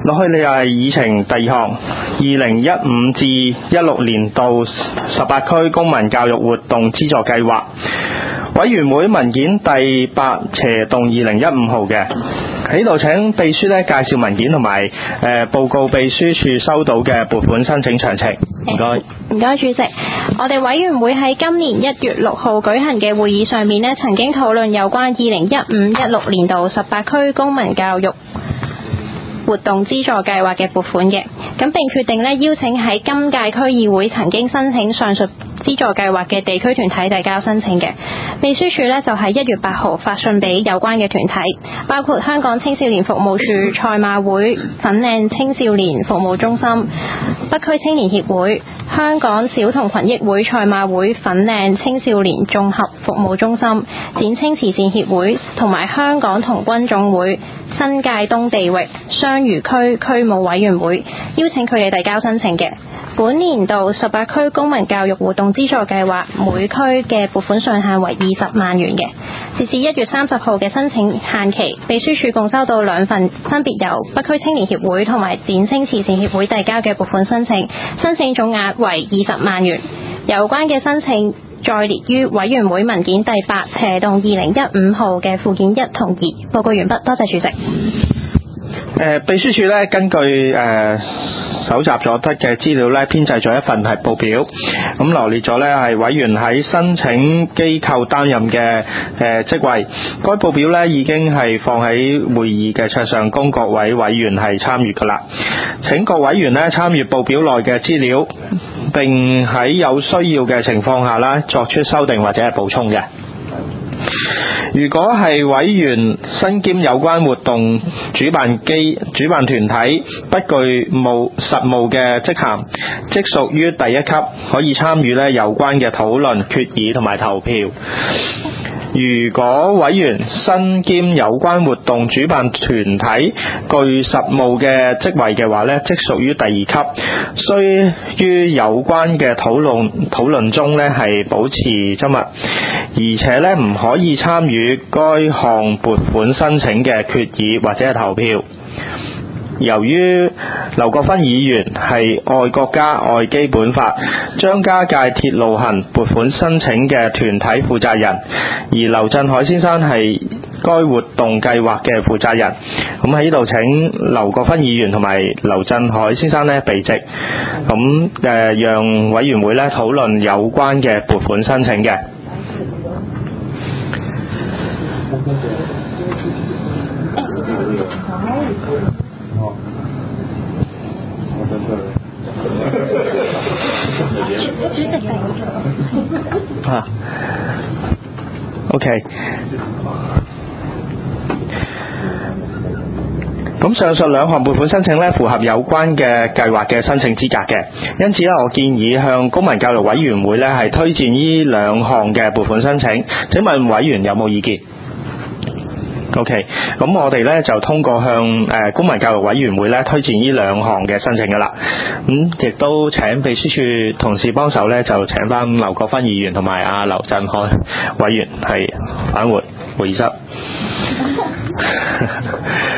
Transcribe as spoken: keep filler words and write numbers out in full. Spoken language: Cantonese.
落去你又係議程第二項，二零一五至一六年度十八區公民教育活動資助計劃委員會文件第八斜動二零一五號嘅，喺度請秘書咧介紹文件同埋誒報告秘書處收到嘅撥款申請詳情。唔該。 唔該，主席。我哋委員會喺今年一月六號舉行嘅會議上面咧，曾經討論有關二零一五一六年度十八區公民教育活動資助計劃嘅撥款嘅，咁並決定咧邀請喺今屆區議會曾經申請上述資助計劃嘅地區團體遞交申請嘅。秘書處咧就喺一月八號發信俾有關嘅團體，包括香港青少年服務處、賽馬會、粉嶺青少年服務中心、北區青年協會、香港小童群益會、賽馬會、粉嶺青少年綜合服務中心、展青慈善協會同埋香港童軍總會、新界東地域雙魚區區務委員會，邀請佢哋遞交申請嘅。本年度十八區公民教育活動資助計劃每區嘅撥款上限為二十萬元嘅。截至一月三十號嘅申請限期，秘書處共收到兩份分別由北區青年協會同埋展青慈善協會遞交嘅撥款申請，申請總額為二十萬元。有關嘅申請再列於委員會文件第八斜動二零一五號嘅附件一同二。報告完畢，多謝主席。 誒秘書處咧根據誒搜集咗得嘅資料咧，編製咗一份係報表，咁羅列咗咧係委員喺申請機構擔任嘅誒職位。該報表咧已經係放喺會議嘅桌上，供各位委員係參閱㗎啦。請各委員咧參閱報表內嘅資料，並喺有需要嘅情況下啦作出修訂或者係補充嘅。如果係委員身兼有關活動主辦機主辦團體不具務實務嘅職銜，即屬於第一級，可以參與咧有關嘅討論、決議同埋投票。如果委員身兼有關活動主辦團體具實務嘅職位嘅話咧，即屬於第二級，需於有關嘅討論討論中咧係保持緘默，而且咧唔可以參與該項撥款申請嘅決議或者係投票。由於劉國勳議員係愛國家愛基本法張家界鐵路行撥款申請嘅團體負責人，而劉振海先生係該活動計劃嘅負責人，咁喺呢度請劉國勳議員同埋劉振海先生咧備席，咁誒讓委員會咧討論有關嘅撥款申請嘅。啊 ，OK。咁上述兩項撥款申請咧符合有關嘅計劃嘅申請資格嘅，因此咧我建議向公民教育委員會咧係推薦呢兩項嘅撥款申請。請問委員有冇意見？OK， 咁我哋咧就通過向誒公民教育委員會咧推薦呢兩項嘅申請噶啦。咁亦都請秘書處同事幫手咧，就請翻劉國勳議員同埋阿劉振海委員係返回會議室。